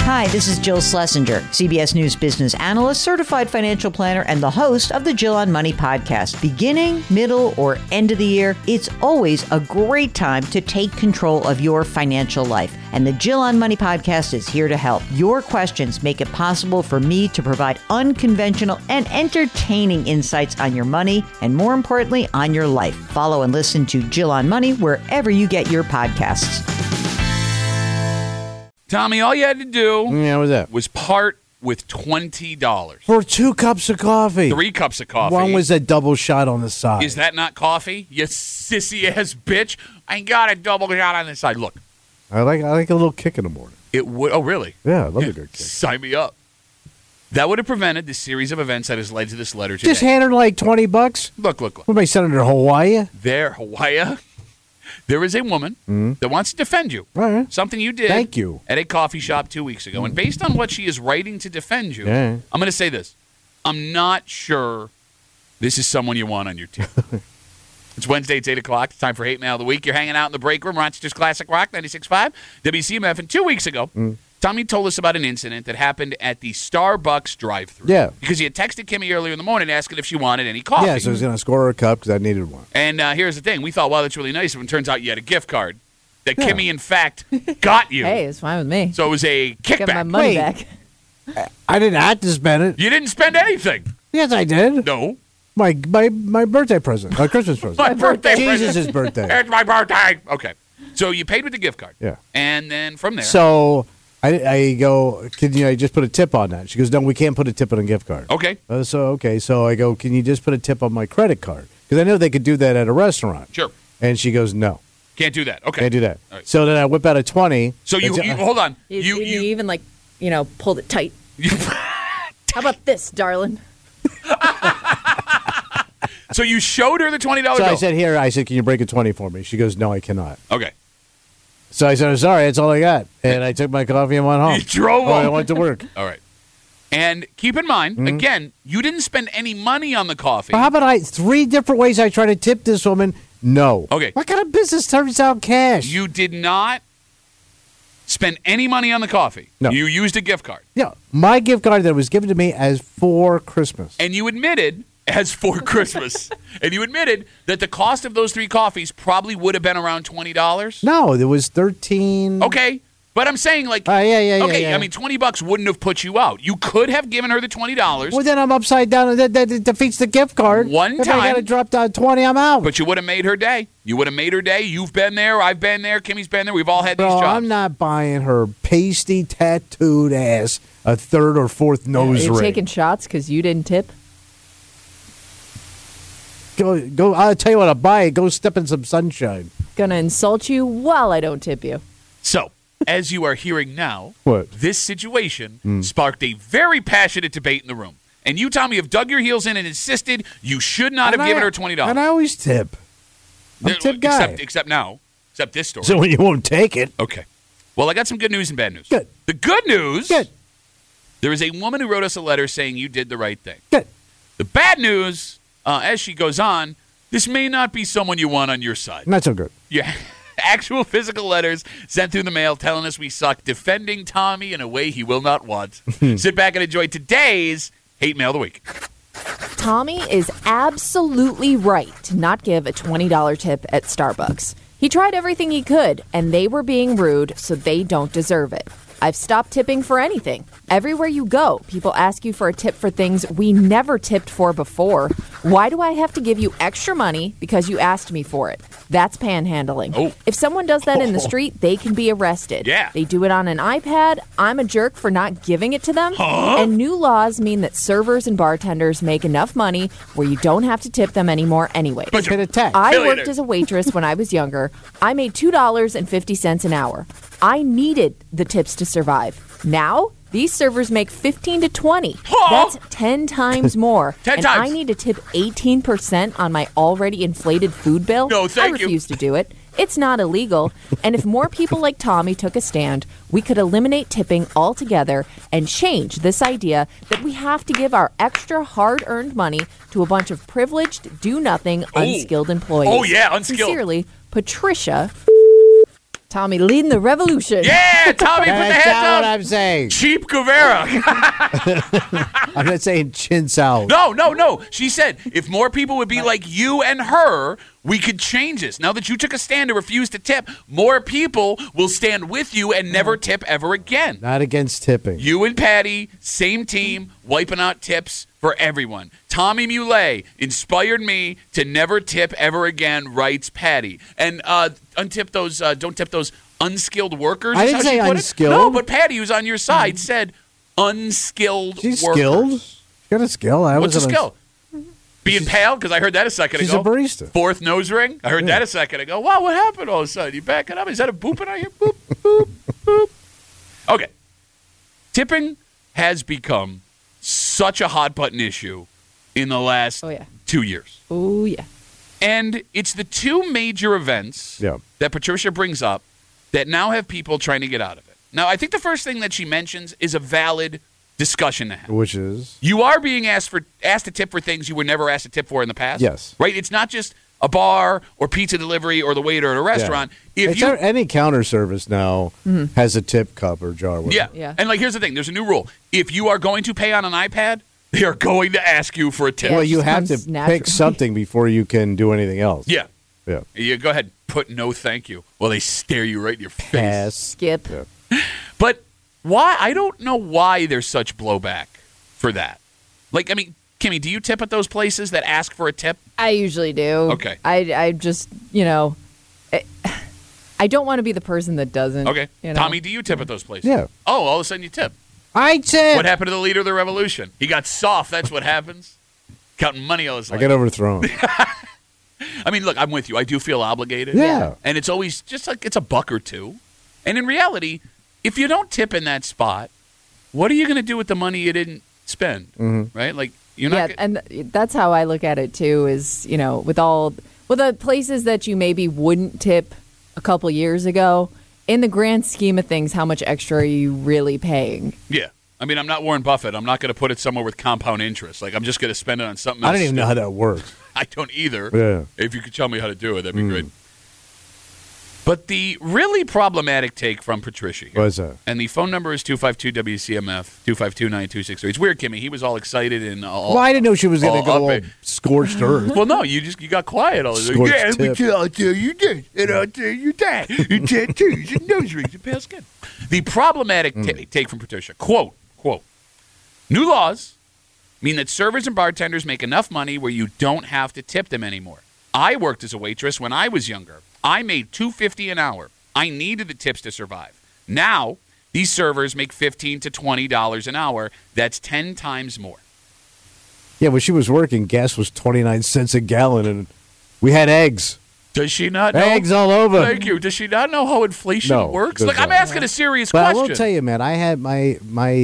Hi, this is Jill Schlesinger, CBS News business analyst, certified financial planner, and the host of the Jill on Money podcast. Beginning, middle, or end of the year, it's always a great time to take control of your financial life. And the Jill on Money podcast is here to help. Your questions make it possible for me to provide unconventional and entertaining insights on your money and, more importantly, on your life. Follow and listen to Jill on Money wherever you get your podcasts. Tommy, all you had to do what's that? was part with $20. For 2 cups of coffee. 3 cups of coffee. One was a double shot on the side. Is that not coffee? You sissy-ass bitch. I ain't got a double shot on the side. Look. I like a little kick in the morning. It would. Oh, really? Yeah, I love a good kick. Sign me up. That would have prevented the series of events that has led to this letter today. Just hand her like $20. Look. What am I sending her to Hawaii? Hawaii. There is a woman that wants to defend you. All right. Something you did. Thank you. At a coffee shop 2 weeks ago. And based on what she is writing to defend you, I'm going to say this. I'm not sure this is someone you want on your team. It's Wednesday, it's 8 o'clock. It's time for Hate Mail of the Week. You're hanging out in the break room, Rochester's Classic Rock, 96.5, WCMF. And 2 weeks ago, Tommy told us about an incident that happened at the Starbucks drive-thru. Yeah. Because he had texted Kimmy earlier in the morning asking if she wanted any coffee. Yeah, so I was going to score her a cup because I needed one. And here's the thing. We thought, wow, that's really nice. But it turns out you had a gift card that Kimmy, in fact, got you. Hey, it's fine with me. So it was a kickback. Get my money back. I didn't have to spend it. You didn't spend anything. Yes, I did. No. My birthday present. My Christmas present. My birthday present. Jesus' birthday. It's my birthday. Okay. So you paid with the gift card. Yeah. And then from there. So I go, can you just put a tip on that? She goes, no, we can't put a tip on a gift card. Okay. So I go, can you just put a tip on my credit card? Because I know they could do that at a restaurant. Sure. And she goes, no. Can't do that. Okay. Can't do that. All right. So then I whip out a 20. So you hold on. You even pulled it tight. How about this, darling? So you showed her the $20 bill. So I said, can you break a 20 for me? She goes, no, I cannot. Okay. So I said, I'm sorry, that's all I got. And I took my coffee and went home. You drove home. I went to work. All right. And keep in mind, again, you didn't spend any money on the coffee. Well, how about 3 different ways I try to tip this woman? No. Okay. What kind of business turns out cash? You did not spend any money on the coffee. No. You used a gift card. Yeah, my gift card that was given to me as for Christmas. And you admitted, as for Christmas, and you admitted that the cost of those 3 coffees probably would have been around $20. No, there was 13. Okay. But I'm saying, like, yeah. I mean, $20 wouldn't have put you out. You could have given her the $20. Well, then I'm upside down, and that defeats the gift card. One if time. I got to drop down 20, I'm out. But you would have made her day. You've been there. I've been there. Kimmy's been there. We've all had these jobs. I'm not buying her pasty, tattooed ass a 3rd or 4th nose ring. You're taking shots because you didn't tip? Go! I'll tell you what, I'll buy it. Go step in some sunshine. Gonna insult you while I don't tip you. So, as you are hearing now, what? This situation sparked a very passionate debate in the room. And you, Tommy, have dug your heels in and insisted you should not have given her $20. And I always tip. I'm a tip guy. Except now. Except this story. So you won't take it. Okay. Well, I got some good news and bad news. Good. The good news. Good. There is a woman who wrote us a letter saying you did the right thing. Good. The bad news, as she goes on, this may not be someone you want on your side. Not so good. Yeah. Actual physical letters sent through the mail telling us we suck, defending Tommy in a way he will not want. Sit back and enjoy today's Hate Mail of the Week. Tommy is absolutely right to not give a $20 tip at Starbucks. He tried everything he could, and they were being rude, so they don't deserve it. I've stopped tipping for anything. Everywhere you go, people ask you for a tip for things we never tipped for before. Why do I have to give you extra money because you asked me for it? That's panhandling. Oh. If someone does that in the street, they can be arrested. Yeah. They do it on an iPad. I'm a jerk for not giving it to them. And new laws mean that servers and bartenders make enough money where you don't have to tip them anymore anyway. But Hit a tax. I worked as a waitress when I was younger. I made $2.50 an hour. I needed the tips to survive. Now, these servers make 15 to 20. That's 10 times more. 10 and times. I need to tip 18% on my already inflated food bill. No, thank I refuse to do it. It's not illegal. And if more people like Tommy took a stand, we could eliminate tipping altogether and change this idea that we have to give our extra hard-earned money to a bunch of privileged, do-nothing, unskilled employees. Oh, yeah, unskilled. Sincerely, Patricia. Tommy leading the revolution. Yeah, Tommy, put the That's hands not what up. I'm saying. Cheap Guevara. I'm not saying chins out. No. She said if more people would be like you and her, we could change this. Now that you took a stand to refuse to tip, more people will stand with you and never tip ever again. Not against tipping. You and Patty, same team, wiping out tips for everyone. Tommy Muley inspired me to never tip ever again, writes Patty. And don't tip those unskilled workers. I is didn't how she say put it. unskilled. No, but Patty, who's on your side, said unskilled She's workers. skilled. She's got a skill. What's a skill? Being pale? Because I heard that a second She's ago. a barista. Fourth nose ring? I heard that a second ago. Wow, what happened all of a sudden? You backing up? Is that a booping I hear? Boop, boop, boop. Okay. Tipping has become such a hot button issue in the last 2 years. Oh, yeah. And it's the two major events that Patricia brings up that now have people trying to get out of it. Now, I think the first thing that she mentions is a valid discussion to have. Which is? You are being asked to tip for things you were never asked to tip for in the past. Yes. Right? It's not just a bar or pizza delivery or the waiter at a restaurant. Yeah. Any counter service now has a tip cup or jar. Yeah. And here's the thing. There's a new rule. If you are going to pay on an iPad, they are going to ask you for a tip. Well, you have to pick something before you can do anything else. Yeah. Yeah. You go ahead and put no thank you. Well, they stare you right in your face. Pass. Skip. Yeah. But why? I don't know why there's such blowback for that. Kimmy, do you tip at those places that ask for a tip? I usually do. Okay. I just, I don't want to be the person that doesn't. Okay. You know? Tommy, do you tip at those places? Yeah. Oh, all of a sudden you tip. I tip. What happened to the leader of the revolution? He got soft. That's what happens. Counting money all his life. I get overthrown. I mean, look, I'm with you. I do feel obligated. Yeah. And it's always just like it's a buck or two. And in reality, if you don't tip in that spot, what are you going to do with the money you didn't spend? Mm-hmm. Right? Like, you're not. And that's how I look at it too. Is with the places that you maybe wouldn't tip a couple years ago. In the grand scheme of things, how much extra are you really paying? Yeah. I mean, I'm not Warren Buffett. I'm not going to put it somewhere with compound interest. Like, I'm just going to spend it on something else. I don't even know how that works. I don't either. Yeah. If you could tell me how to do it, that'd be great. But the really problematic take from Patricia here. What is that? And the phone number is 252-WCMF, 252-9263. It's weird, Kimmy. He was all excited and all. Well, I didn't know she was going to go all up scorched earth. Well, no, you got quiet all the time. Scorched Yeah, tip. but I'll tell you this, and I'll tell you that. And tattoos and nose rings and pale skin. The problematic take from Patricia, quote, new laws mean that servers and bartenders make enough money where you don't have to tip them anymore. I worked as a waitress when I was younger. I made $2.50 an hour. I needed the tips to survive. Now, these servers make $15 to $20 an hour. That's 10 times more. Yeah, when she was working, gas was 29 cents a gallon, and we had eggs. Does she not know? Eggs all over. Thank you. Does she not know how inflation works? Like, I'm asking a serious but question. I will tell you, man, I had I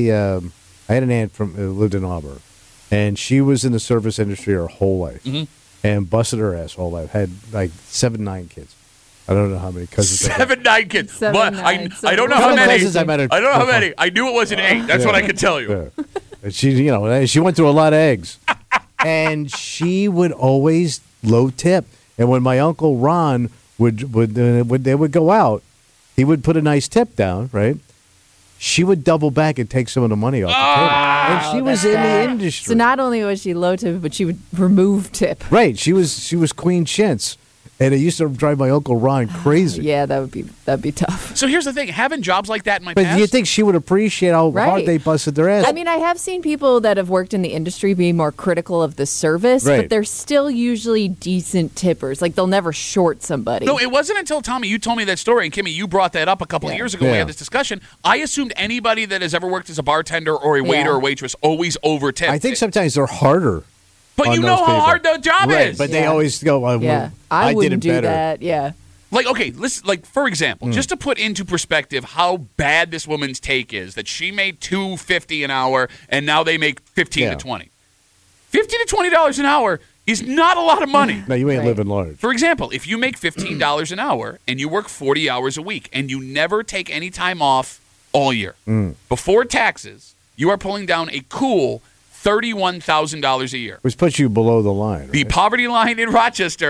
had an aunt from lived in Auburn, and she was in the service industry her whole life, and busted her ass whole life. Had like 7, 9 kids. I don't know how many cousins. 7, 9 kids. 7, But 9. I don't know how many. Cousins I met her. I don't know how many. I knew it wasn't 8. That's what I can tell you. Yeah. And she went through a lot of eggs, and she would always low tip. And when my uncle Ron would they would go out, he would put a nice tip down, right? She would double back and take some of the money off the table. And she was in the industry. So not only was she low tip, but she would remove tip. Right. She was Queen Chintz. And it used to drive my Uncle Ron crazy. Yeah, that'd be tough. So here's the thing. Having jobs like that in my But past. you think she would appreciate how hard they busted their ass? I mean, I have seen people that have worked in the industry be more critical of the service, but they're still usually decent tippers. Like, they'll never short somebody. No, it wasn't until, Tommy, you told me that story, and Kimmy, you brought that up a couple of years ago when we had this discussion. I assumed anybody that has ever worked as a bartender or a waiter or waitress always over-tipped. I think sometimes they're harder. But you know how hard the job is. But they always go, well, I wouldn't did it do better. that. Yeah. Like, okay, listen, like, for example, just to put into perspective how bad this woman's take is, that she made $2.50 an hour, and now they make $15 to $20. $15 to $20 an hour is not a lot of money. No, you ain't living large. For example, if you make $15 an hour, and you work 40 hours a week, and you never take any time off all year, before taxes, you are pulling down a cool $31,000 a year. Which puts you below the line. Right? The poverty line in Rochester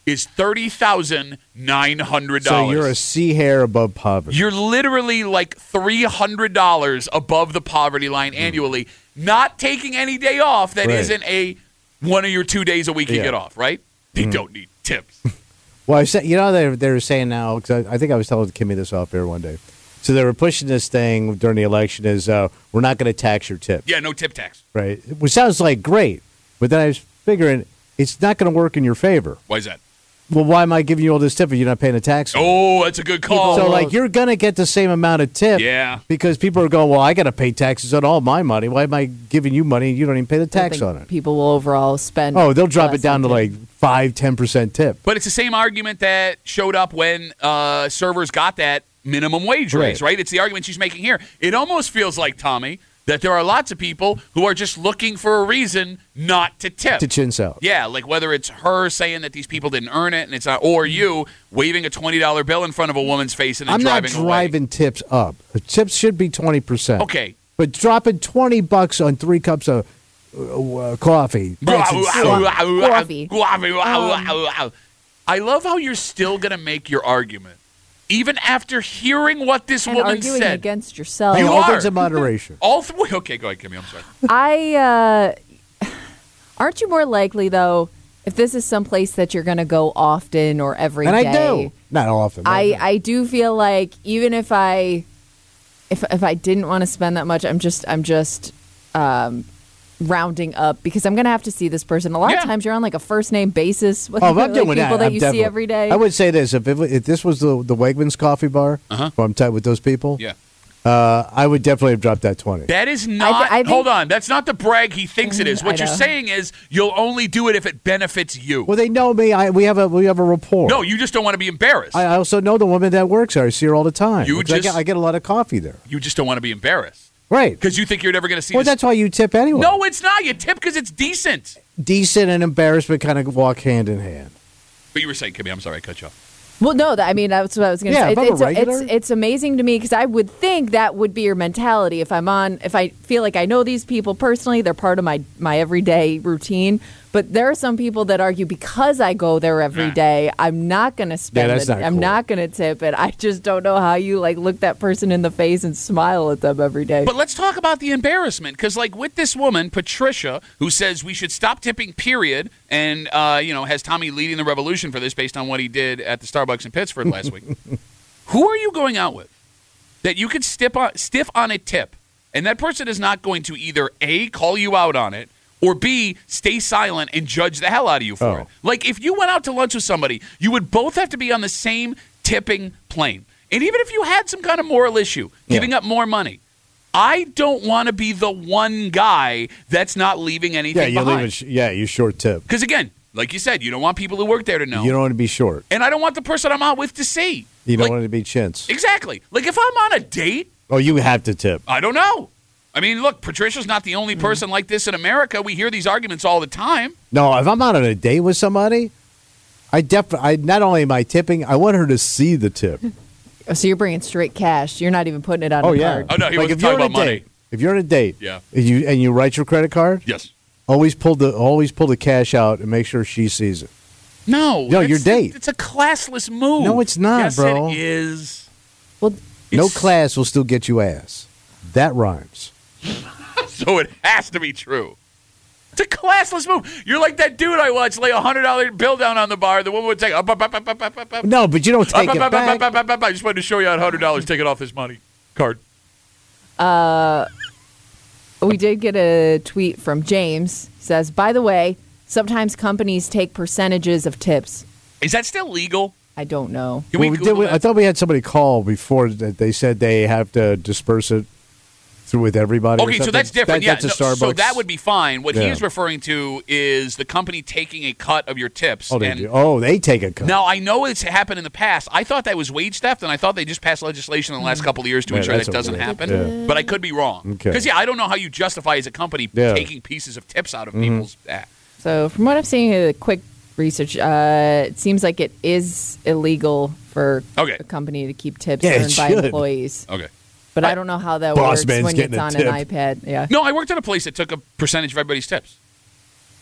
is $30,900. So you're a sea hair above poverty. You're literally like $300 above the poverty line annually, not taking any day off that Right. isn't a 1 or your 2 days a week you Yeah. get off, right? They don't need tips. Well, I said, they're saying now, because I think I was telling Kimmy this off air one day. So they were pushing this thing during the election is we're not going to tax your tip. Yeah, no tip tax. Right. Which sounds like great. But then I was figuring it's not going to work in your favor. Why is that? Well, why am I giving you all this tip if you're not paying a tax on it? Oh, that's a good call. So, like, you're going to get the same amount of tip. Yeah. Because people are going, well, I got to pay taxes on all my money. Why am I giving you money and you don't even pay the I tax think on it? people will overall spend. Oh, they'll drop less it down to on like 5-10% tip. But it's the same argument that showed up when servers got that minimum wage raise, right? It's the argument she's making here. It almost feels like, Tommy, that there are lots of people who are just looking for a reason not to tip. To chintz out. Yeah, like whether it's her saying that these people didn't earn it, and it's not, or you waving a $20 bill in front of a woman's face and then I'm not driving away. driving tips up. The tips should be 20%. Okay. But dropping $20 on 3 cups of coffee. That's insane. Coffee. I love how you're still going to make your argument, even after hearing what this and woman arguing said. against yourself. You all are. things in moderation. All three. Okay, go ahead, Kimmy. I'm sorry. Aren't you more likely though if this is someplace that you're going to go often or every And day? I do. Not often. I do feel like even if I didn't want to spend that much, I'm just rounding up because I'm going to have to see this person. A lot Yeah. of times you're on like a first name basis with Oh, if I'm like doing people that I'm you definitely- see every day. I would say this: if this was the Wegmans coffee bar, Uh-huh. where I'm tight with those people, Yeah. I would definitely have dropped that 20. That is not. I think- hold on. That's not the brag he thinks it is. I What you're know. saying is you'll only do it if it benefits you. Well, they know me. We have a rapport. No, you just don't want to be embarrassed. I also know the woman that works there. I see her all the time. You Because just- I get a lot of coffee there. You just don't want to be embarrassed Right. because you think you're never going to see. Well, this. that's why you tip anyway. No, it's not. You tip because it's decent. Decent and embarrassment kind of walk hand in hand. But you were saying, Kimmy, I'm sorry, I cut you off. Well, no, I mean that's what I was going to Yeah, say. if I'm a regular- It's amazing to me because I would think that would be your mentality if I feel like I know these people personally, they're part of my everyday routine. But there are some people that argue because I go there every day, I'm not going to spend that's it. not I'm cool. not going to tip it. I just don't know how you like look that person in the face and smile at them every day. But let's talk about the embarrassment because, like, with this woman, Patricia, who says we should stop tipping, period, and has Tommy leading the revolution for this based on what he did at the Starbucks in Pittsburgh last week. Who are you going out with that you could stiff on a tip, and that person is not going to either A, call you out on it, or B, stay silent and judge the hell out of you for it? Like, if you went out to lunch with somebody, you would both have to be on the same tipping plane. And even if you had some kind of moral issue, giving up more money, I don't want to be the one guy that's not leaving anything behind. You short tip. Because, again, like you said, you don't want people who work there to know. You don't want to be short. And I don't want the person I'm out with to see. You don't Like, want to be chintz. exactly. Like, if I'm on a date, Oh, you have to tip. I don't know. I mean, look, Patricia's not the only person like this in America. We hear these arguments all the time. No, if I'm out on a date with somebody, I not only am I tipping, I want her to see the tip. So you're bringing straight cash. You're not even putting it on a card. Oh, no, he wasn't if you're talking on a about money. date, if you're on a date, Yeah. and you write your credit card, Yes. always pull the cash out and make sure she sees it. No. No, your date. It's a classless move. No, it's not, yes, bro. It is. Well, No It's- class will still get you ass. That rhymes. So it has to be true. It's a classless move. You're like that dude I watched lay a $100 bill down on the bar. The woman would take up. No, but you don't take it back. I just wanted to show you how $100. Take it off this money card. we did get a tweet from James. Says, by the way, sometimes companies take percentages of tips. Is that still legal? I don't know. Can we Google I that? thought we had somebody call before that they said they have to disperse it through with everybody. or Okay, so something. that's different. That's yeah, a Starbucks. so that would be fine. What Yeah. he's referring to is the company taking a cut of your tips. Oh, they and do. Oh, they take a cut. Now, I know it's happened in the past. I thought that was wage theft, and I thought they just passed legislation in the last couple of years to Yeah, ensure that's that doesn't outrageous. happen. Yeah. But I could be wrong. Okay. Because, I don't know how you justify as a company Yeah. taking pieces of tips out of people's. So from what I'm seeing, a quick research, it seems like it is illegal for Okay. a company to keep tips Yeah, it earned by should. employees. Okay. But I don't know how that Boss works man's when getting it's a on tip. an iPad. Yeah. No, I worked at a place that took a percentage of everybody's tips.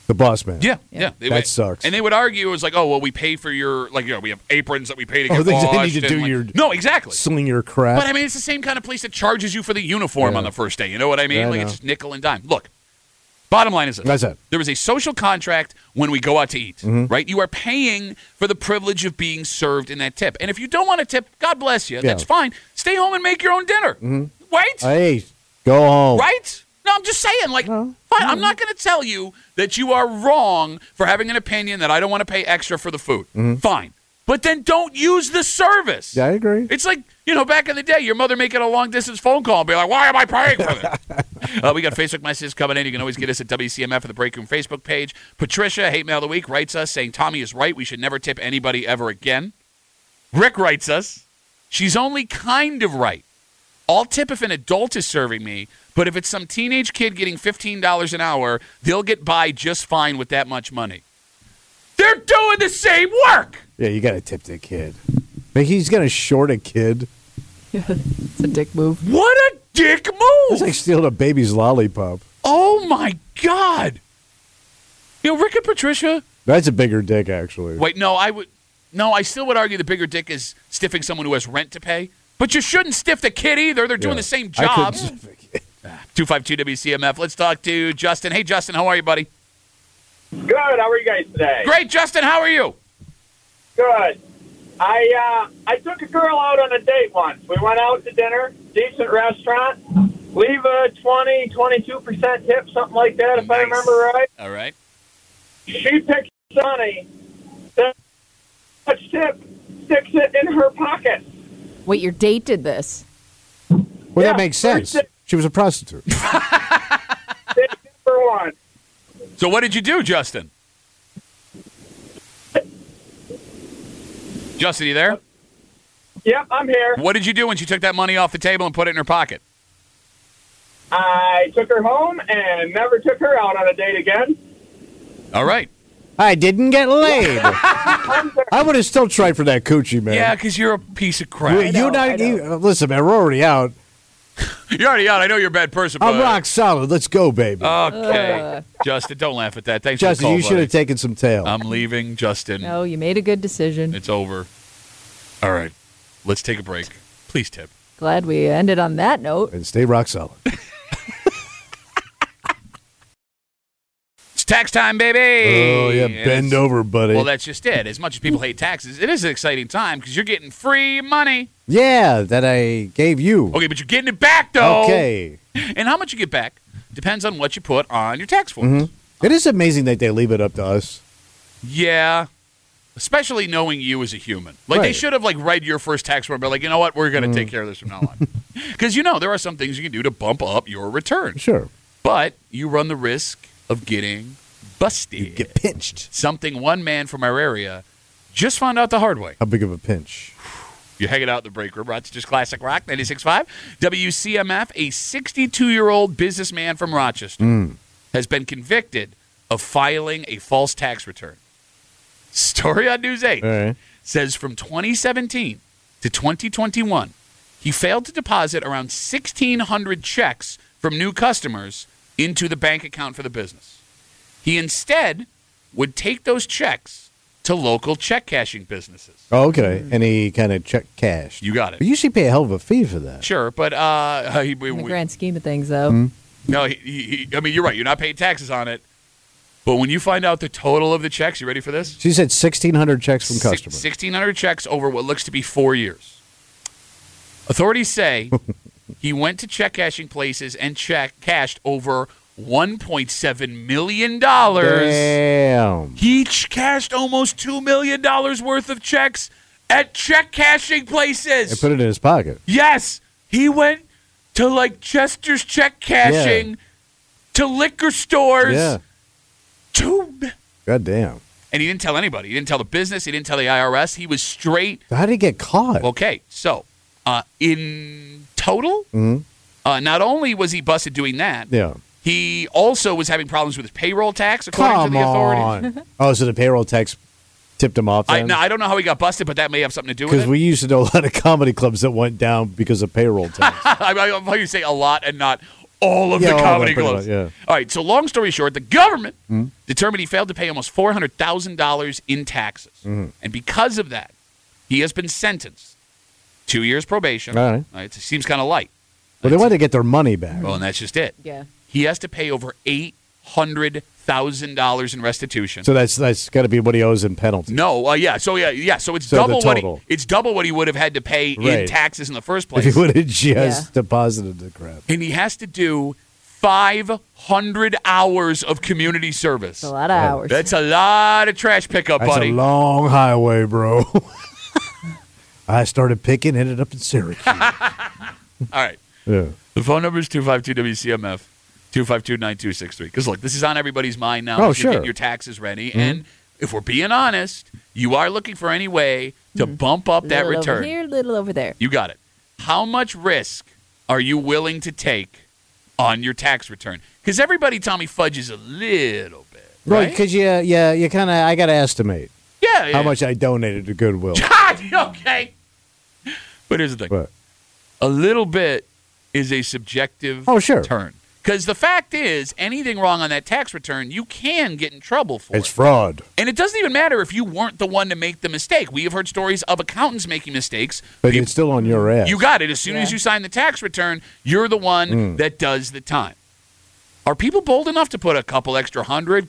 The boss man. Yeah. That sucks. And they would argue it was like, oh, well, we pay for your, like, we have aprons that we pay to get they washed. need to do your no, exactly. Sling your crap. But, I mean, it's the same kind of place that charges you for the uniform on the first day. You know what I mean? Yeah, I like, know. it's just nickel and dime. Look, bottom line is this. That's it. There is a social contract when we go out to eat, right? You are paying for the privilege of being served in that tip. And if you don't want to tip, God bless you. That's fine. Stay home and make your own dinner. Right? Hey, go home. Right? No, I'm just saying, like, fine, I'm not going to tell you that you are wrong for having an opinion that I don't want to pay extra for the food. Fine. But then don't use the service. Yeah, I agree. It's like, back in the day, your mother making a long-distance phone call and be like, why am I paying for this? We got Facebook messages coming in. You can always get us at WCMF at the Break Room Facebook page. Patricia, Hate Mail of the Week, writes us saying, Tommy is right. We should never tip anybody ever again. Rick writes us, she's only kind of right. I'll tip if an adult is serving me, but if it's some teenage kid getting $15 an hour, they'll get by just fine with that much money. They're doing the same work. Yeah, you got to tip the kid. Like he's going to short a kid. It's a dick move. What a dick move. It's like stealing a baby's lollipop. Oh, my God. Rick and Patricia. That's a bigger dick, actually. Wait, no, I still would argue the bigger dick is stiffing someone who has rent to pay. But you shouldn't stiff the kid either. They're doing the same job. 252 WCMF. Let's talk to Justin. Hey, Justin, how are you, buddy? Good. How are you guys today? Great, Justin. How are you? Good. I took a girl out on a date once. We went out to dinner, decent restaurant. Leave a 22% tip, something like that, if I remember right. All right. She picked Sonny. Much tip, sticks it in her pocket. Wait, your date did this? Well, that makes sense. She was a prostitute. Tip number one. So what did you do, Justin? Justin, you there? Yep, I'm here. What did you do when she took that money off the table and put it in her pocket? I took her home and never took her out on a date again. All right. I didn't get laid. I would have still tried for that coochie, man. Yeah, because you're a piece of crap. Listen, man, we're already out. You're already out. I know you're a bad person, but... I'm rock solid. Let's go, baby. Okay. Justin, don't laugh at that. Thanks Justin, for the call, you should have taken some tail. I'm leaving, Justin. No, you made a good decision. It's over. All right. Let's take a break. Please tip. Glad we ended on that note. And stay rock solid. It's tax time, baby. Oh, yeah. Bend over, buddy. Well, that's just it. As much as people hate taxes, it is an exciting time because you're getting free money. Yeah, that I gave you. Okay, but you're getting it back, though. Okay. And how much you get back depends on what you put on your tax forms. It is amazing that they leave it up to us. Yeah. Especially knowing you as a human. Like, they Right. should have, read your first tax form, but, you know what? We're going to take care of this from now on. Because, there are some things you can do to bump up your return. Sure. But you run the risk of getting busted. You get pinched. Something one man from our area just found out the hard way. How big of a pinch? You're hanging out in the break room. Rochester's Classic Rock, 96.5. WCMF, a 62-year-old businessman from Rochester has been convicted of filing a false tax return. Story on News 8 All right. says from 2017 to 2021, he failed to deposit around 1,600 checks from new customers into the bank account for the business. He instead would take those checks to local check cashing businesses. Oh, okay. And he kind of check cashed. You got it. But you usually pay a hell of a fee for that. Sure, but In the grand scheme of things, though. no, I mean, you're right. You're not paying taxes on it. But when you find out the total of the checks, you ready for this? She said 1,600 checks from customers. 1,600 checks over what looks to be 4 years. Authorities say he went to check cashing places and cashed over $1.7 million. Damn. He cashed almost $2 million worth of checks at check cashing places. And put it in his pocket. Yes. He went to Chester's check cashing, to liquor stores. Yeah. God damn. And he didn't tell anybody. He didn't tell the business. He didn't tell the IRS. He was straight. How did he get caught? Okay. So, in total, not only was he busted doing that, Yeah. he also was having problems with his payroll tax, according to Come the authorities. on. Oh, so the payroll tax tipped him off then? I don't know how he got busted, but that may have something to do with Because it. we used to know a lot of comedy clubs that went down because of payroll tax. I love how you say a lot and not all of Yeah, the all of comedy them, pretty clubs. much, yeah. All right, so long story short, the government determined he failed to pay almost $400,000 in taxes. And because of that, he has been sentenced 2 years probation. All right. It seems kind of light. Well, they want to get their money back. Well, and that's just it. Yeah. He has to pay over $800,000 in restitution. So that's got to be what he owes in penalty. No, yeah. So it's So double the what total. it's double what he would have had to pay in Right. taxes in the first If place. he would have just Yeah. deposited the crap. And he has to do 500 hours of community service. It's a lot of hours. That's a lot of trash pickup, That's buddy. a long highway, bro. I started picking, ended up in Syracuse. All right. Yeah. The phone number is 252-WCMF, 252-9263. Because, look, this is on everybody's mind now. Oh, as you're sure. getting your taxes ready. And if we're being honest, you are looking for any way to bump up that little return. over here, little over there. You got it. How much risk are you willing to take on your tax return? Because everybody, Tommy, fudges a little bit, Right, right? because you kind of, I got to estimate Yeah. how much I donated to Goodwill. Okay. But here's the thing. But A little bit is a subjective Oh, sure. turn. Because the fact is, anything wrong on that tax return, you can get in trouble for it's it. fraud. And it doesn't even matter if you weren't the one to make the mistake. We have heard stories of accountants making mistakes. But People- it's still on your ass. You got it. As soon as Yeah. you sign the tax return, you're the one that does the time. Are people bold enough to put a couple extra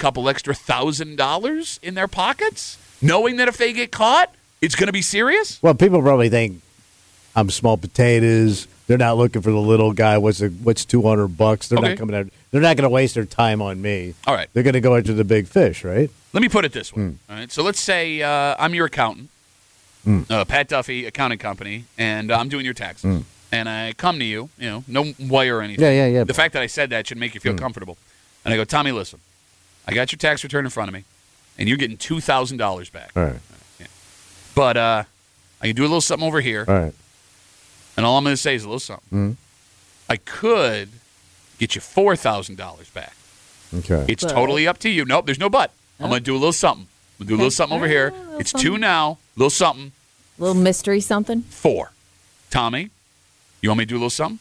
$100,000 in their pockets, knowing that if they get caught, it's going to be serious? Well, people probably think I'm small potatoes. They're not looking for the little guy. What's $200? They're Okay. not coming out. They're not going to waste their time on me. All right. They're going to go after the big fish, right? Let me put it this way. All right. So let's say I'm your accountant, Pat Duffy Accounting Company, and I'm doing your taxes. And I come to you, no wire or anything. Yeah. The fact that I said that should make you feel comfortable. And I go, Tommy, listen, I got your tax return in front of me, and you're getting $2,000 back. All right. But I can do a little something over here, All right. and all I'm going to say is a little something. I could get you $4,000 back. Okay. It's But- totally up to you. Nope, there's no but. I'm going to do a little something. I'm going to do a little something over here. little It's something. 2 now, little something, Little mystery something. 4. Tommy, you want me to do a little something?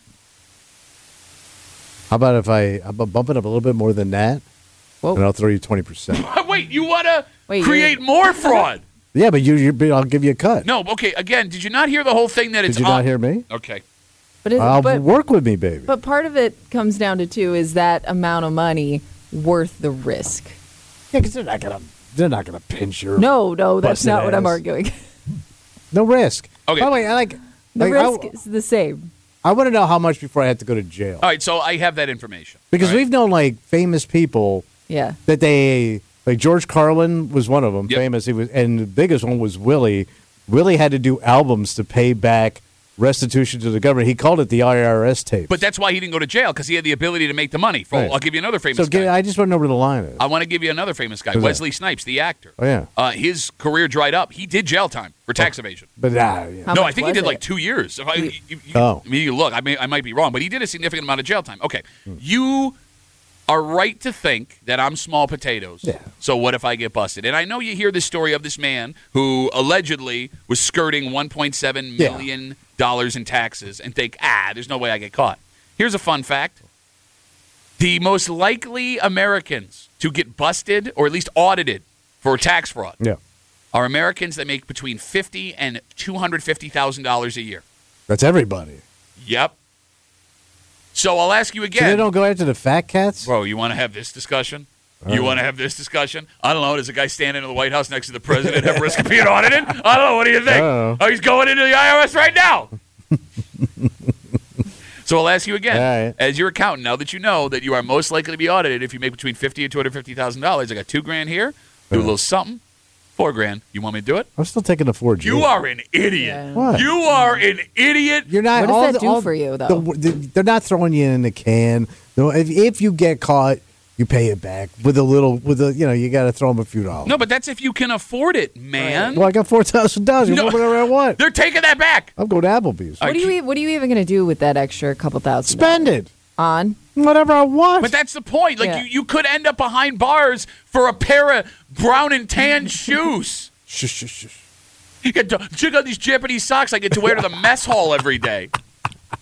How about if I bump it up a little bit more than that, Whoa. and I'll throw you 20%. Wait, you want to Wait, create more fraud? Yeah, but I'll give you a cut. No, okay, again, did you not hear the whole thing that it's Did you not hear me? Okay. But, I'll work with me, baby. but part of it comes down to, too, is that amount of money worth the risk? Yeah, because they're not gonna pinch your No, that's busted not what I'm ass. arguing. No risk. Okay. By the way, The like, risk is the same. I want to know how much before I have to go to jail. All right, so I have that information. Because All right? we've known like famous people Yeah. that they like George Carlin was one of them, Yep. famous. He was, and the biggest one was Willie. Willie had to do albums to pay back restitution to the government. He called it the IRS tape. But that's why he didn't go to jail, because he had the ability to make the money. Right. I'll give you another famous so guy. I just want to know where the line is. I want to give you another famous guy, Who's that? Wesley Snipes, the actor. Oh, yeah. His career dried up. He did jail time for tax evasion. But yeah. How No, much I think he was did it? like 2 years. If I Oh. mean, you look, I might be wrong, but he did a significant amount of jail time. Okay, you are right to think that I'm small potatoes. Yeah. So what if I get busted? And I know you hear this story of this man who allegedly was skirting $1.7 million in taxes and think, there's no way I get caught. Here's a fun fact. The most likely Americans to get busted or at least audited for tax fraud Yeah. are Americans that make between $50,000 and $250,000 a year. That's everybody. Yep. So I'll ask you So again. they don't go after the fat cats? Bro, you want to have this discussion? You want to have this discussion? I don't know. Does a guy standing in the White House next to the president have risk of being audited? I don't know. What do you think? Oh. Oh, he's going into the IRS right now. So I'll ask you again. All right. As your accountant, now that you know that you are most likely to be audited if you make between $50,000 and $250,000, I got $2,000 here. Do a little something. $4,000. You want me to do it? I'm still taking the 4G. You are an idiot. Yeah. What? You are an idiot. You're not. What does all that the- do all for you, though? they're not throwing you in the can. No, if you get caught, you pay it back with a little. You got to throw them a few dollars. No, but that's if you can afford it, man. Well, I got $4,000. You No. want whatever I want. They're taking that back. I'm going to Applebee's. I What are you even going to do with that extra couple thousand? Spend it. On? Whatever I want. But that's the point. Like Yeah. you could end up behind bars for a pair of brown and tan shoes. Shh. Check out these Japanese socks I get to wear to the mess hall every day.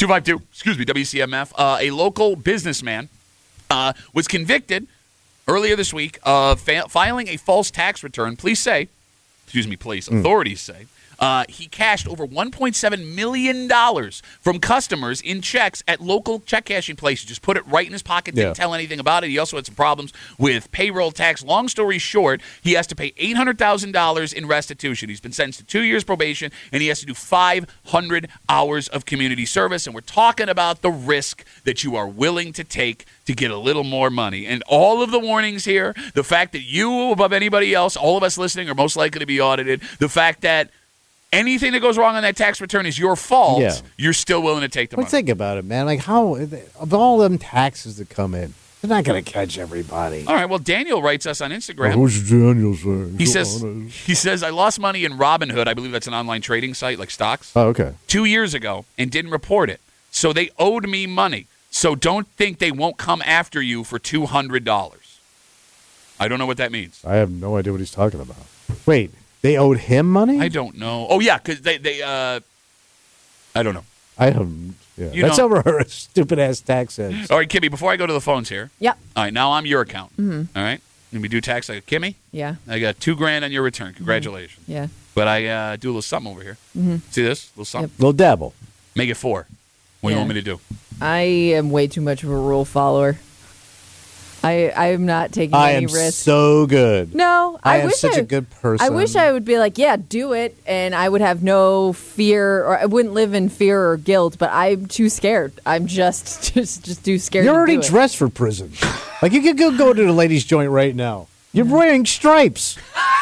252, WCMF. A local businessman was convicted earlier this week of filing a false tax return. Authorities say. He cashed over $1.7 million from customers in checks at local check cashing places. Just put it right in his pocket, didn't tell anything about it. He also had some problems with payroll tax. Long story short, he has to pay $800,000 in restitution. He's been sentenced to 2 years probation, and he has to do 500 hours of community service. And we're talking about the risk that you are willing to take to get a little more money. And all of the warnings here, the fact that you, above anybody else, all of us listening, are most likely to be audited, the fact that anything that goes wrong on that tax return is your fault, you're still willing to take the money. Think about it, man. Like, how, of all them taxes that come in, they're not going to catch everybody. All right, well, Daniel writes us on Instagram. Who's Daniel saying? He says, I lost money in Robinhood. I believe that's an online trading site like stocks. Oh, okay. 2 years ago and didn't report it. So they owed me money. So don't think they won't come after you for $200. I don't know what that means. I have no idea what he's talking about. Wait. They owed him money? I don't know. Oh, yeah, because they I don't know. I don't. Yeah. That's over her stupid-ass tax heads. All right, Kimmy, before I go to the phones here. Yep. All right, now I'm your account. Mm-hmm. All right? Let me do tax. Kimmy? Yeah. I got $2,000 on your return. Congratulations. Mm-hmm. Yeah. But I do a little something over here. Mm-hmm. See this? A little something? Yep. Little dabble. Make it 4. What do you want me to do? I am way too much of a rule follower. I am not taking any risk. I am so good. No, I am such a good person. I wish I would be like, yeah, do it, and I would have no fear, or I wouldn't live in fear or guilt. But I'm too scared. I'm just too scared. You're to already do it. dressed for prison. Like, you could go to the ladies' joint right now. You're wearing stripes.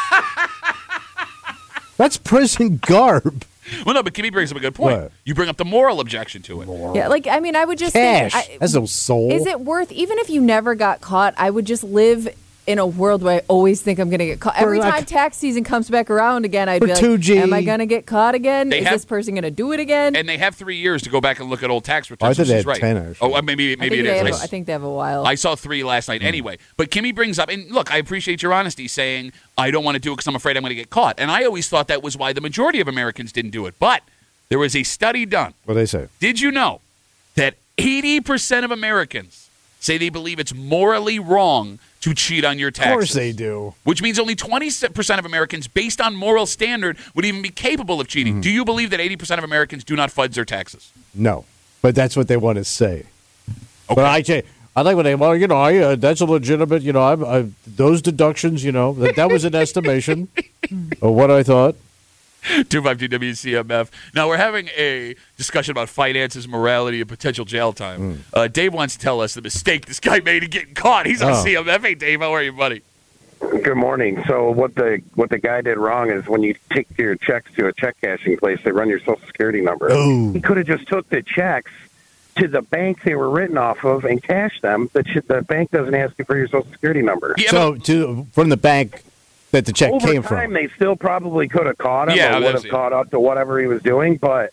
That's prison garb. Well, no, but Kimmy brings up a good point. What? You bring up the moral objection to it. Yeah, like, I mean, I would just Cash. think, That's no soul. is it worth, even if you never got caught, I would just live in a world where I always think I'm going to get caught. Every time tax season comes back around again, I'd be like, 2G. am I going to get caught again? Is this person going to do it again? And they have 3 years to go back and look at old tax returns. I thought they had right. 10, actually. Oh, maybe it is. I think they have a while. I saw 3 last night anyway. But Kimmy brings up, and look, I appreciate your honesty saying, I don't want to do it because I'm afraid I'm going to get caught. And I always thought that was why the majority of Americans didn't do it. But there was a study done. What they say? Did you know that 80% of Americans say they believe it's morally wrong to cheat on your taxes? Of course they do. Which means only 20% of Americans, based on moral standard, would even be capable of cheating. Do you believe that 80% of Americans do not fudge their taxes? No, but that's what they want to say. Okay. But I like when they, that's a legitimate, those deductions, that was an estimation of what I thought. 252 WCMF. Now, we're having a discussion about finances, morality, and potential jail time. Dave wants to tell us the mistake this guy made in getting caught. He's on CMF. Hey, Dave, how are you, buddy? Good morning. So what the guy did wrong is when you take your checks to a check cashing place, they run your Social Security number. Oh. He could have just took the checks to the bank they were written off of and cashed them. The bank doesn't ask you for your Social Security number. Yeah, so from the bank that the check over came time, from. They still probably could have caught him or would have caught up to whatever he was doing, but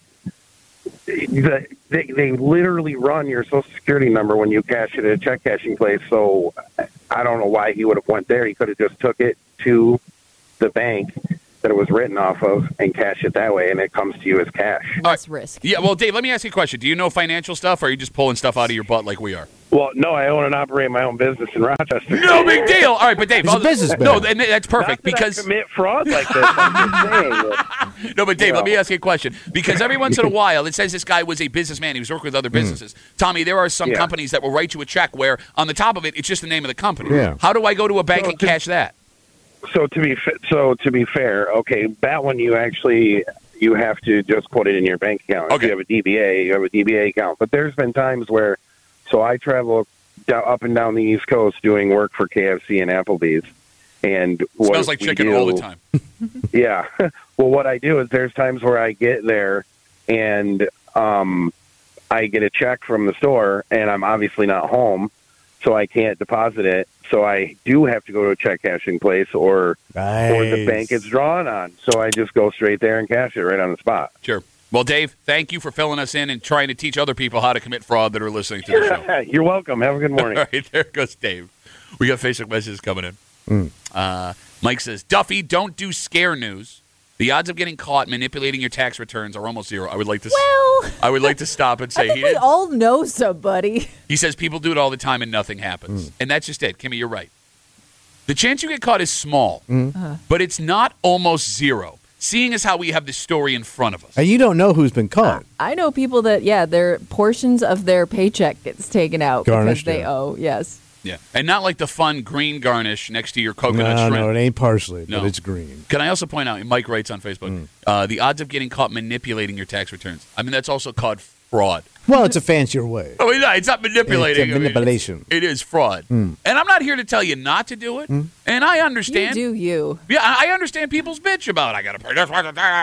they literally run your Social Security number when you cash it at a check cashing place, so I don't know why he would have went there. He could have just took it to the bank that it was written off of and cash it that way, and it comes to you as cash. That's risk. Yeah, well, Dave, let me ask you a question. Do you know financial stuff, or are you just pulling stuff out of your butt like we are? Well, no, I own and operate my own business in Rochester. No big deal. All right, but Dave, he's a businessman. No, that's perfect. Not that because I commit fraud like this. I'm just saying. No, but Dave, let me ask you a question. Because every once in a while, it says this guy was a businessman. He was working with other businesses. Tommy, there are some companies that will write you a check where on the top of it, it's just the name of the company. Yeah. How do I go to a bank and cash that? So to be fair, okay, that one you have to just put it in your bank account. Okay. If you have a DBA account. But there's been times where, so I travel up and down the East Coast doing work for KFC and Applebee's, and smells like chicken all the time. Yeah. Well, what I do is there's times where I get there and I get a check from the store, and I'm obviously not home, so I can't deposit it. So I do have to go to a check cashing place or the bank it's drawn on. So I just go straight there and cash it right on the spot. Sure. Well, Dave, thank you for filling us in and trying to teach other people how to commit fraud that are listening to the show. You're welcome. Have a good morning. All right, there goes Dave. We got Facebook messages coming in. Mike says, Duffy, don't do scare news. The odds of getting caught manipulating your tax returns are almost zero. I would like to stop and say I think we all know somebody. He says people do it all the time and nothing happens. And that's just it. Kimmy, you're right. The chance you get caught is small, but it's not almost zero, seeing as how we have this story in front of us. And you don't know who's been caught. I know people that, their portions of their paycheck gets taken out Garnished, because they owe, yes. Yeah, and not like the fun green garnish next to your coconut shrimp. No, it ain't parsley, No. but it's green. Can I also point out, and Mike writes on Facebook, the odds of getting caught manipulating your tax returns. I mean, that's also called fraud. Well, it's a fancier way. Oh, no, it's not manipulating. It's a manipulation. It is fraud. And I'm not here to tell you not to do it. And I understand. You do you. Yeah, I understand people's bitch about I got to pay this.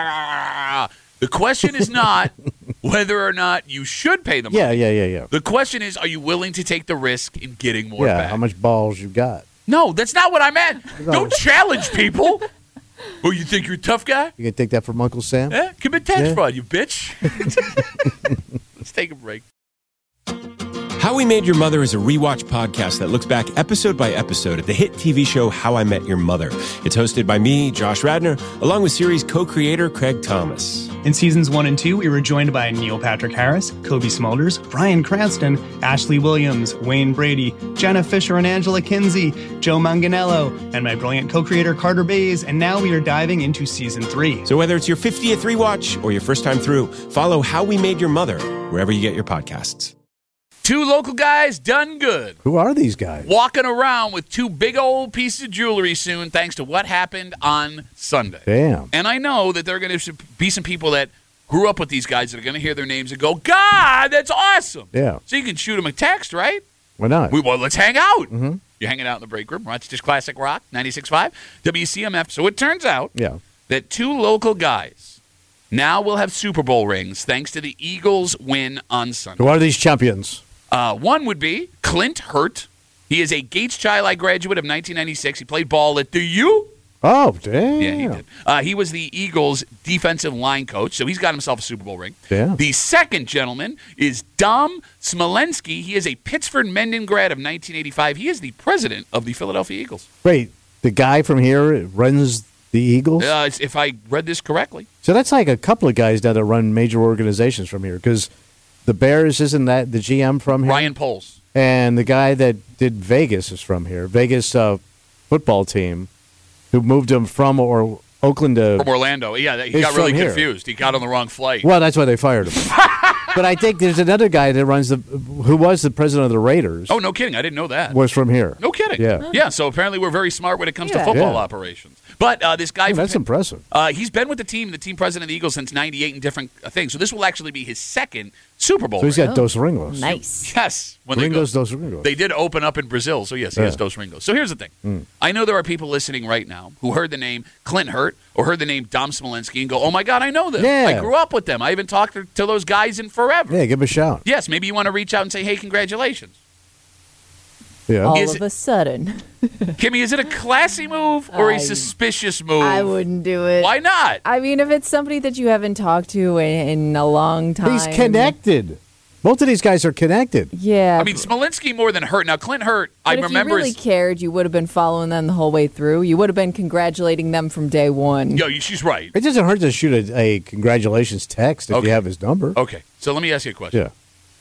The question is not whether or not you should pay the money. Yeah. The question is, are you willing to take the risk in getting more Yeah, back? how much balls you got? No, that's not what I meant. Don't challenge people. Oh, you think you're a tough guy? You gonna take that from Uncle Sam? Eh? Commit tax Yeah. fraud, you bitch. Let's take a break. How We Made Your Mother is a rewatch podcast that looks back episode by episode at the hit TV show How I Met Your Mother. It's hosted by me, Josh Radner, along with series co-creator Craig Thomas. In seasons 1 and 2, we were joined by Neil Patrick Harris, Kobe Smulders, Bryan Cranston, Ashley Williams, Wayne Brady, Jenna Fisher and Angela Kinsey, Joe Manganiello, and my brilliant co-creator Carter Bays, and now we are diving into season 3. So whether it's your 50th rewatch or your first time through, follow How We Made Your Mother wherever you get your podcasts. Two local guys done good. Who are these guys? Walking around with two big old pieces of jewelry soon thanks to what happened on Sunday. Damn. And I know that there are going to be some people that grew up with these guys that are going to hear their names and go, God, that's awesome. Yeah. So you can shoot them a text, right? Why not? Well, let's hang out. You're hanging out in the break room. Rochester's Classic Rock, 96.5, WCMF. So it turns out that two local guys now will have Super Bowl rings thanks to the Eagles' win on Sunday. Who are these champions? One would be Clint Hurt. He is a Gates Chi graduate of 1996. He played ball at the U. Oh, damn. Yeah, he did. He was the Eagles' defensive line coach, so he's got himself a Super Bowl ring. Yeah. The second gentleman is Dom Smolensky. He is a Pittsford Menden grad of 1985. He is the president of the Philadelphia Eagles. Wait, the guy from here runs the Eagles? If I read this correctly. So that's like a couple of guys now that run major organizations from here, because the Bears, isn't that the GM from here? Ryan Poles. And the guy that did Vegas is from here. Vegas football team, who moved him from Oakland to... From Orlando. Yeah, he He's got really from here. confused. He got on the wrong flight. Well, that's why they fired him. But I think there's another guy that runs who was the president of the Raiders. Oh, no kidding. I didn't know that. Was from here. No kidding. Yeah. Yeah, so apparently we're very smart when it comes to football operations. But this guy... That's impressive. He's been with the team president of the Eagles since 98 in different things. So this will actually be his second Super Bowl So he's ring. got Dos Ringos. Nice. Yes. When Ringos, Dos Ringos. They did open up in Brazil, so yes, he has Dos Ringos. So here's the thing. I know there are people listening right now who heard the name Clint Hurt or heard the name Dom Smolensky and go, oh, my God, I know them. Yeah. I grew up with them. I haven't talked to those guys in forever. Yeah, give him a shout. Yes, maybe you want to reach out and say, hey, congratulations. Yeah. All Is of a sudden. Kimmy, is it a classy move or a suspicious move? I wouldn't do it. Why not? I mean, if it's somebody that you haven't talked to in a long time. He's connected. Both of these guys are connected. Yeah. I mean, Smolensky more than Hurt. Now, Clint Hurt, but I if remember... you really cared, you would have been following them the whole way through. You would have been congratulating them from day one. Yo, she's right. It doesn't hurt to shoot a congratulations text if you have his number. Okay, so let me ask you a question. Yeah.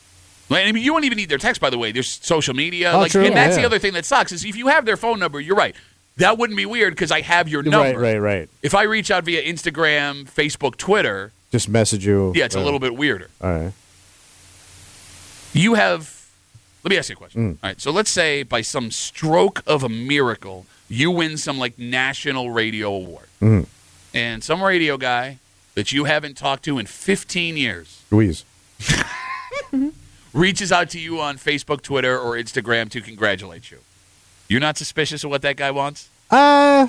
I mean, you won't even need their text, by the way. There's social media. Oh, true. And that's Yeah. the other thing that sucks is if you have their phone number, you're right. That wouldn't be weird because I have your number. Right. If I reach out via Instagram, Facebook, Twitter, Just message you. yeah, it's a little bit weirder. All right. You have, let me ask you a question. All right, so let's say by some stroke of a miracle, you win some like national radio award. And some radio guy that you haven't talked to in 15 years Louise. reaches out to you on Facebook, Twitter, or Instagram to congratulate you. You're not suspicious of what that guy wants? Well,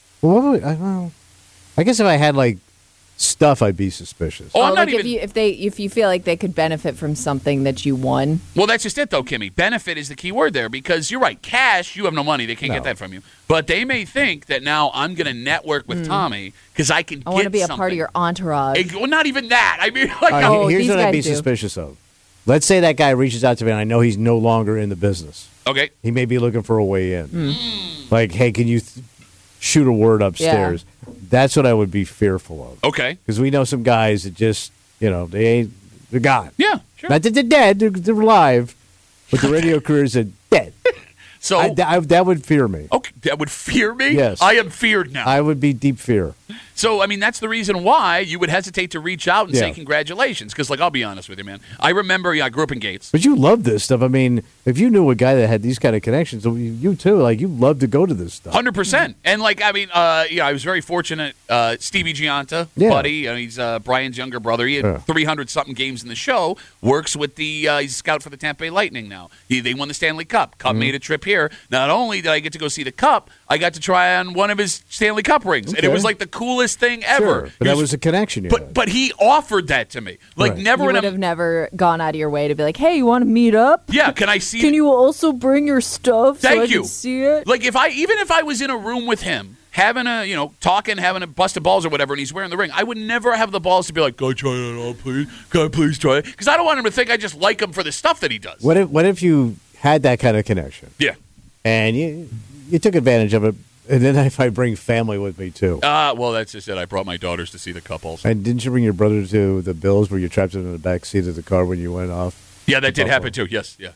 I guess if I had like stuff, I'd be suspicious. Oh, I'm not like even... if you feel like they could benefit from something that you won. Well, that's just it, though, Kimmy. Benefit is the key word there because you're right. Cash, you have no money. They can't get that from you. But they may think that now I'm going to network with Tommy because I can I want to be something. a part of your entourage. Well, not even that. I mean, like, All right, here's these what I'd be guys do. suspicious of. Let's say that guy reaches out to me and I know he's no longer in the business. okay. He may be looking for a way in. Like, hey, can you shoot a word upstairs. That's what I would be fearful of. Okay. Because we know some guys that just, they're gone. Yeah, sure. Not that they're dead, they're alive, but the radio careers are dead. So that would fear me. Okay, that would fear me? Yes. I am feared now. I would be deep fear. So, I mean, that's the reason why you would hesitate to reach out and say Yeah. congratulations. Because, I'll be honest with you, man. I remember, I grew up in Gates. But you love this stuff. I mean, if you knew a guy that had these kind of connections, you too, you love to go to this stuff. 100%. And, I was very fortunate. Stevie Gianta, buddy, he's Brian's younger brother. He had 300-something games in the show, works with he's a scout for the Tampa Bay Lightning now. They won the Stanley Cup. Cup made a trip here. Not only did I get to go see the Cup, I got to try on one of his Stanley Cup rings. And it was the coolest thing ever. Sure, but that was a connection you had. But he offered that to me. Never You would have never gone out of your way to be like, hey, you want to meet up? Yeah, can I see Can you also bring your stuff so I can see it? Even if I was in a room with him, having having a bust of balls or whatever, and he's wearing the ring, I would never have the balls to be like, "Can I try that on, please? Can I please try it?" Because I don't want him to think I just like him for the stuff that he does. What if you had that kind of connection? Yeah. And you took advantage of it, and then if I bring family with me too. Well, that's just it. I brought my daughters to see the Cup also. And didn't you bring your brother to the Bills where you trapped him in the back seat of the car when you went off? Yeah, that did happen too. Yes, yeah.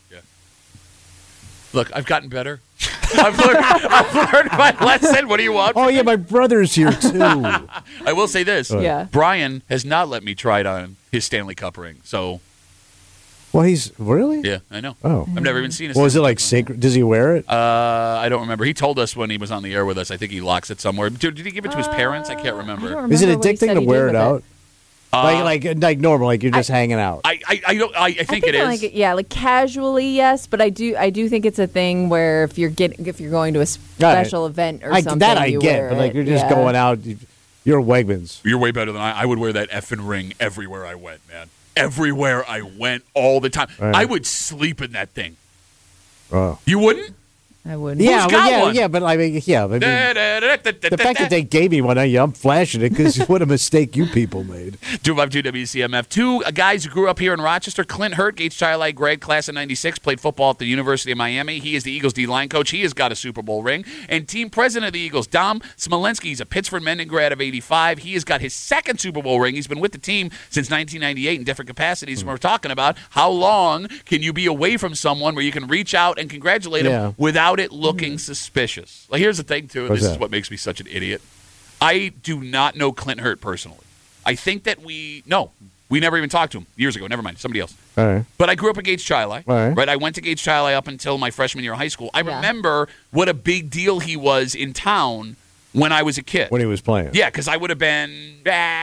Look, I've gotten better. I've learned my lesson. What do you want? Oh, yeah, my brother's here, too. I will say this. Yeah. Brian has not let me try it on his Stanley Cup ring. So. Well, he's really? Yeah, I know. Oh. I've never even seen it. Well, is it sacred? Does he wear it? I don't remember. He told us when he was on the air with us. I think he locks it somewhere. Did he give it to his parents? I can't remember. I don't remember Is it what he addicting said to he wear did it with out? Like normal, like you're just hanging out. I think it is. Casually, yes, but I do think it's a thing where if you're going to a special event or something, that I you get, wear but it. you're just going out. You're Wegmans. You're way better than I would wear that effing ring everywhere I went, man. Everywhere I went, all the time. Right. I would sleep in that thing. Oh, you wouldn't? I wouldn't. Yeah, Who's got one? yeah, but I mean, the fact that they gave me one, I'm flashing it because what a mistake you people made. 252 WCMF. Two guys who grew up here in Rochester. Clint Hurt, Gates Chili grad, class of 96, played football at the University of Miami. He is the Eagles D-line coach. He has got a Super Bowl ring. And team president of the Eagles, Dom Smolensky, he's a Pittsford Menden grad of 85. He has got his second Super Bowl ring. He's been with the team since 1998 in different capacities. And we're talking about how long can you be away from someone where you can reach out and congratulate him without it looking suspicious. Here's the thing, too. This is what makes me such an idiot. I do not know Clint Hurt personally. I think that we never even talked to him years ago. Never mind, somebody else. All right. But I grew up at Gates Chili. Right. I went to Gates Chili up until my freshman year of high school. I remember what a big deal he was in town when I was a kid. When he was playing. Yeah, because I would have been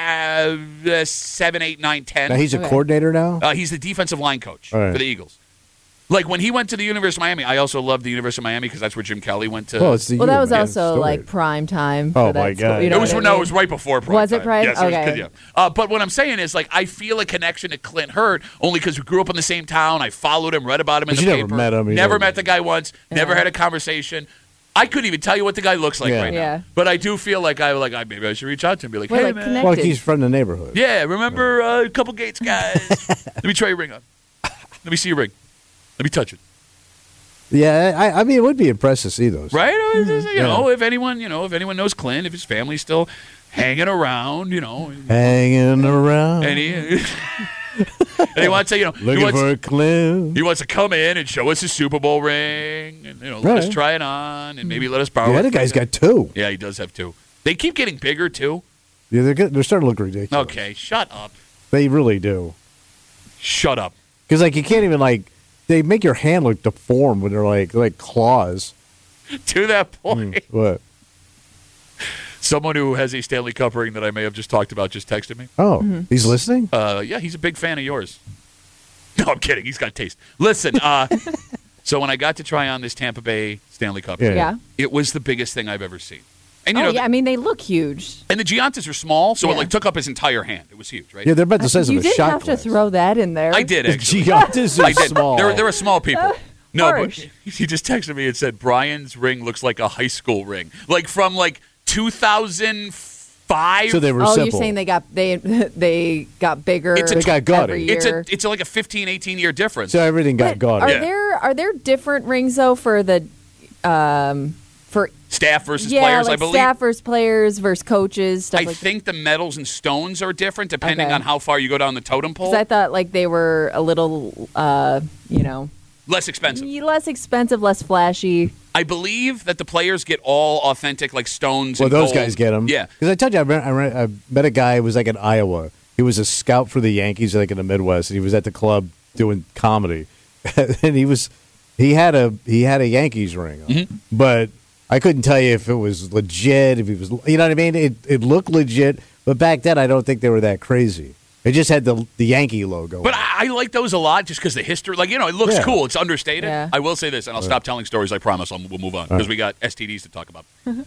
7, 8, 9, 10. Now he's a coordinator now? He's the defensive line coach for the Eagles. When he went to the University of Miami, I also loved the University of Miami because that's where Jim Kelly went to. Well, that was also prime time. Oh my God! It was right before prime. Was it prime? Yes, okay. But what I'm saying is, I feel a connection to Clint Hurt only because we grew up in the same town. I followed him, read about him in the paper. Never met him. Never met the guy once. Never had a conversation. I couldn't even tell you what the guy looks like right now. But I do feel like maybe I should reach out to him and be like, hey, man. Connected. Well, he's from the neighborhood. Yeah, remember a couple Gates guys? Let me try your ring on. Let me see your ring. Let me touch it. Yeah, I mean, it would be impressive to see those. Right? If anyone knows Clint, if his family's still hanging around, Hanging around. And he wants to, looking for a Clint. He wants to come in and show us his Super Bowl ring and, let us try it on and maybe let us borrow it. The other guy's got two. Yeah, he does have two. They keep getting bigger, too. Yeah, they're starting to look ridiculous. Okay, shut up. They really do. Shut up. Because, you can't even, they make your hand look deformed when they're like claws. To that point. What? Someone who has a Stanley Cup ring that I may have just talked about just texted me. Oh, he's listening? Yeah, he's a big fan of yours. No, I'm kidding. He's got taste. Listen, so when I got to try on this Tampa Bay Stanley Cup ring, it was the biggest thing I've ever seen. And I mean, they look huge. And the Giantas are small, so it took up his entire hand. It was huge, right? Yeah, they're about the size of a shot You didn't have glass. to throw that in there. I did, actually. The Giantas are small. They're small people. No, harsh. but he just texted me and said, Brian's ring looks like a high school ring. 2005. So they were simple. simple. You're saying they got bigger They got gaudy. every year? It's like a 15, 18-year difference. So everything got gaudy. Are there different rings, though, for the for staff versus Yeah, players, like I believe. staff versus players versus coaches, stuff I like think the medals and stones are different depending Okay. on how far you go down the totem pole. Because I thought like they were a little, Less expensive. less expensive, less flashy. I believe that the players get all authentic, like stones. Well, and those gold. guys get them. Yeah. Because I told you, I met a guy who was like in Iowa. He was a scout for the Yankees, like in the Midwest, and he was at the club doing comedy. And he had a Yankees ring on. Mm-hmm. But I couldn't tell you if it was legit, if he was, you know what I mean? It looked legit, but back then I don't think they were that crazy. It just had the Yankee logo. But I like those a lot just because the history, like, it looks Yeah. cool. It's understated. Yeah. I will say this, and I'll stop telling stories, I promise. We'll move on because we got STDs to talk about.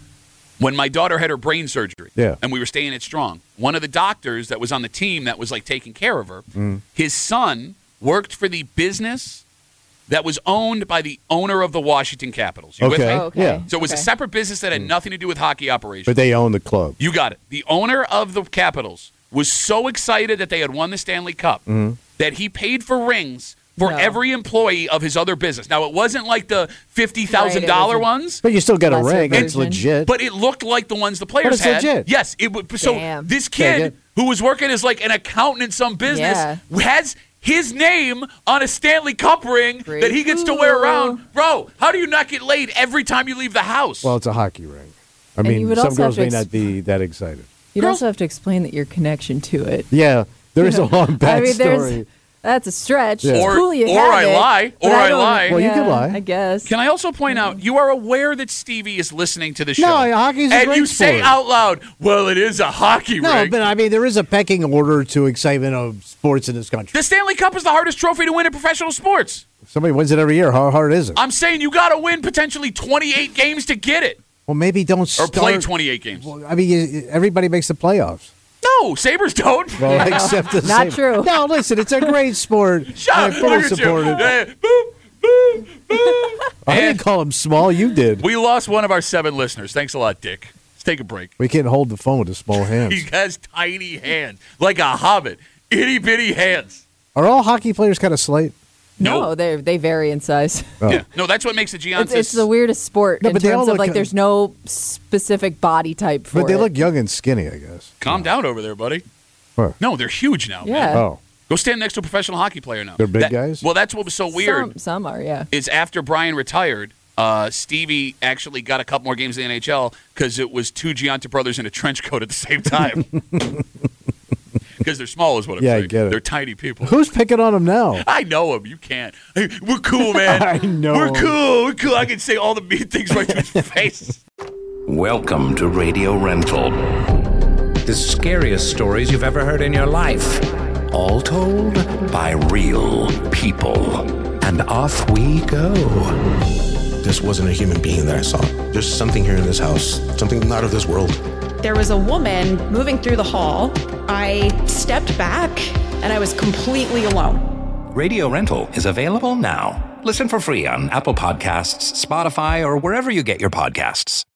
When my daughter had her brain surgery and we were staying at Strong, one of the doctors that was on the team that was like taking care of her, his son worked for the business that was owned by the owner of the Washington Capitals. You with me? Okay. Oh, okay. Yeah. So it was a separate business that had nothing to do with hockey operations. But they own the club. You got it. The owner of the Capitals was so excited that they had won the Stanley Cup that he paid for rings for No. every employee of his other business. Now, it wasn't like the $50,000 Right, it ones, But you still get a Lesser ring. It's version. legit. but it looked like the ones the players it's had. legit. Yes, it would. So Damn. this Take kid it. who was working as like an accountant in some business Yeah. has his name on a Stanley Cup ring Pretty that he gets to wear cool. around. Bro, how do you not get laid every time you leave the house? Well, it's a hockey ring. I And you mean, would some also girls have may to not be that excited. You'd Girl- also have to explain that your connection to it. Yeah, there is a long I mean, backstory. that's a stretch. Yeah. It's Or- cool you or have I it, lie, but or I don't- lie. Well, you yeah, could lie. I guess. Can I also point out, you are aware that Stevie is listening to the show. No, hockey's a and great you say sport. out loud, well, it is a hockey No, ring. but I mean, there is a pecking order to excitement of sports in this country. The Stanley Cup is the hardest trophy to win in professional sports. Somebody wins it every year. How hard is it? I'm saying you got to win potentially 28 games to get it. Well, maybe don't Or start. play 28 games. Well, I mean, everybody makes the playoffs. No, Sabres don't. Well, except the Not Sabres. true. No, listen, it's a great sport. Shut I up. fully Look at support you. it. Boop, boop, boop. I didn't And call him small. You did. we lost one of our 7 listeners. Thanks a lot, Dick. Let's take a break. We can't hold the phone with the small hands. He has tiny hands, like a hobbit. Itty-bitty hands. Are all hockey players kind of slight? No, they vary in size. Oh. Yeah. No, that's what makes the Giannis. It's the weirdest sport No, in but they all terms of look- like there's no specific body type for But they it. look young and skinny, I guess. Calm down over there, buddy. What? No, they're huge now. Yeah. Man. Oh. Go stand next to a professional hockey player now. They're big guys? Well, that's what was so weird. Some are, yeah. Is after Brian retired, Stevie actually got a couple more games in the NHL because it was 2 Gianta brothers in a trench coat at the same time. Because they're small, is what I'm Yeah, I saying. get it. They're tiny people. Who's picking on him now? I know him. You can't. Hey, we're cool, man. I know We're him. cool. We're cool. I can say all the mean things right to his face. Welcome to Radio Rental. The scariest stories you've ever heard in your life. All told by real people. And off we go. This wasn't a human being that I saw. There's something here in this house, something not of this world. There was a woman moving through the hall. I stepped back and I was completely alone. Radio Rental is available now. Listen for free on Apple Podcasts, Spotify, or wherever you get your podcasts.